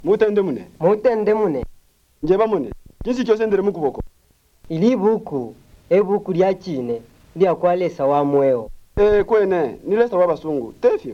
Mutende mune. Njeba mune. Jinsi cyose ndere mukuboko. Ili buku, ebuku lya chine, lya kwalesa wa mweo. Kwene, nilesa wa basungu. Tefyo.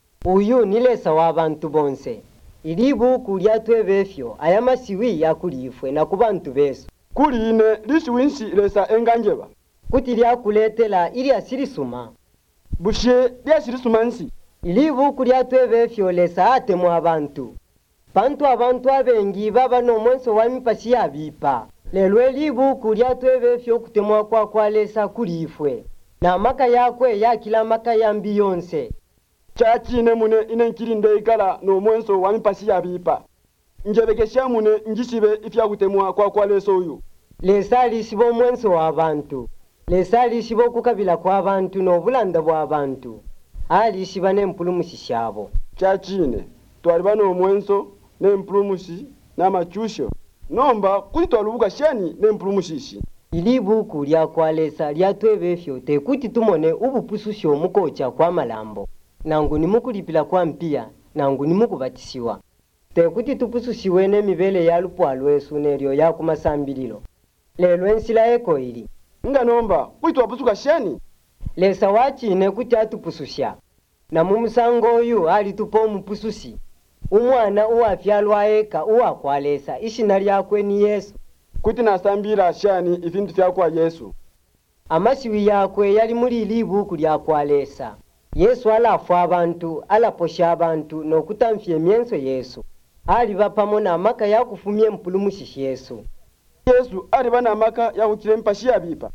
Uyu nilesa wa bantu bonse. Ili buku lya twebefyo, ayamasiwi yakulifwe na kubantu beso. Kuli ine, lishiwinshi lesa enganjeba. Kuti lya kuletela ili asirisuma. Bushe, lya sirisuma nsi. Ili buku lya twebefyo lesa atemu abantu. Pantu abantu abengi baba no mwenso wa mipasi ya bipa. Lelo eli buku lya twebefyo kutemwa kwa lesa kulifwe. Na maka yakwe ya kila maka ya mbiyonse. Chachine mune ine nkirinde ikala no mwenso wa mipasi ya bipa. Njebekesha mune njisibe ifya kutemwa kwa lesa uyu. Lesa lisibo mwenso wa abantu. Lesa lisibo kukabila kwa abantu no bulanda bwa abantu. Ali shiba nempulumushi shabo. Chachine, twaliba no mwenso nempulumushi na machusho. Nomba kuti twalubuka shani nempulumushishi. Ili buku lya kwalesa lya twebefyo te kuti tumone ubupususho mukocha kwa malambo. Nangu ni mukulipila kwa mpia, nangu ni mukubatisiwa. Te kuti tupusushiwe ne mibele ya lupwa lwesu neryo ya kumasambililo. Lelo ensila eko ili. Nga nomba kuti twapusuka shani. Lesa wachine kuti atupususha. Na mumusango uyu ali tupo mupususi. Umwana uwafyalwa eka uwakwalesa ishina lyakwe ni Yesu. Kuti nasambira shani ifintu fyakwa Yesu. Amasiwi yakwe yali muri libuku lyakwalesa. Yesu alafwa abantu, alaposha abantu no kutamfye mienso Yesu. Ali bapamo na maka yakufumye mpulumushi Yesu. Yesu ali bana maka yakukire mpashi ya bipa.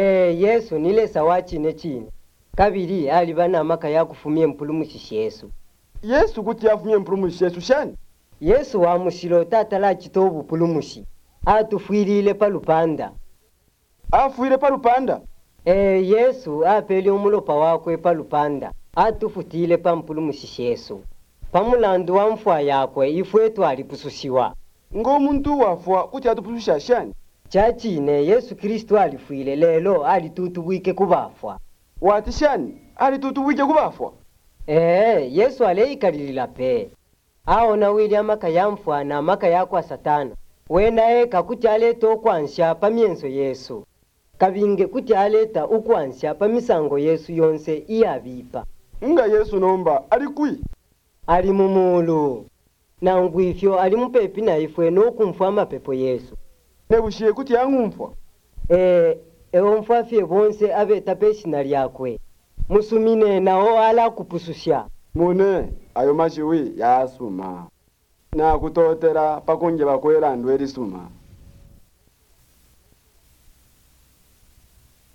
Yesu nilesa wachine chine. Kabiri ali bana maka yakufumye mpulumushi Yesu. Yesu kuti yafumye mpulumushi Yesu shani. Yesu wa mushilo tata la chitobu pulumushi. Atufwilile palupanda. Afuile palupanda? Yesu apeli umulopa wakwe palupanda. Atufutile pa mpulumushi Yesu. Pamulandu wa mfwa yakwe ifwetu alipususiwa. Ngo muntu wafwa kuti atupususha shani. Chachine Yesu Kristo alifuile lelo alitutuwike kubafwa. Wati shani alitutuwike kubafwa? Yesu aleikalilila pe. Aona wili amaka ya mfwa na amaka ya kwa Satana. Wena eka kuti aleta ukwansha pa mienso Yesu. Kabinge kuti aleta ukwansha pa misango Yesu yonse iyabipa. Nga Yesu nomba alikui? Ali mumulu. Na ngwifyo ali mupepi na ifwe no kumfwa mapepo Yesu. Nebushiye kuti yangumfwa? Mfwa fye bonse abeta peshina lyakwe. Musumine nao ala kupususha. Mune, ayo mashiwi ya asuma. Na kutotera pakunje bakwela ndweri suma.